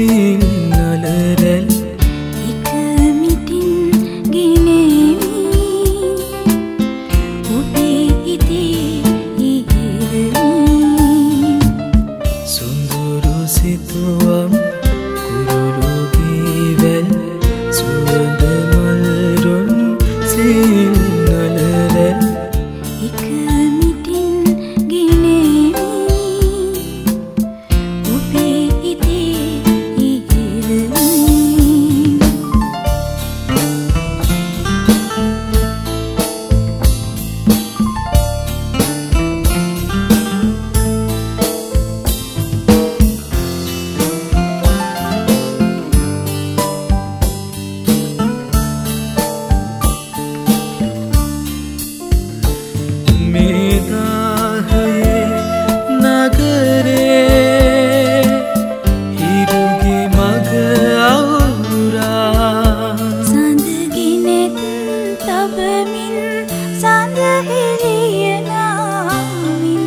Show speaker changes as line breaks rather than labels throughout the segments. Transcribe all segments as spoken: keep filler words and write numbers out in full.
සිල් නලරැල්
එක මිටින් ගෙනෙමි ඔබේ හිතේ ඉහිරවි
සුන්දර සිතුවම් කුරුළුගේ වැල් සුවඳ මල් රොන් සිල් නලරැල්
එක මිටින් ගෙනෙමි ඔබේ හිතේ ඉහිරවි
මේදාහයේ නගරේ හිරුගේ මග අවුරා
සඳගිනෙත් තබමින් සඳහෙළිය නාමින්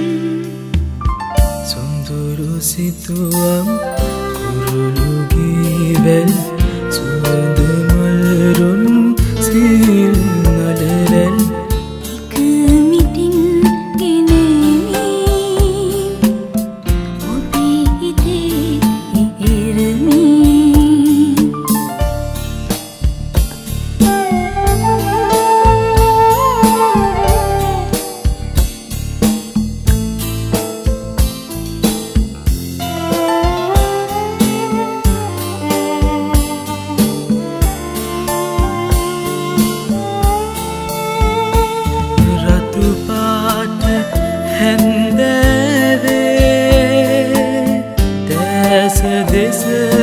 සුන්දර සිතුවම් කුරුළුගේ වැල් සුවඳ මල් රොන් සිල් නලරැල්
එක මිටින් ගෙනෙමි ඔබේ හිතේ ඉහිරවි
රතු පාට හැන්දෑවේ දැස දෙස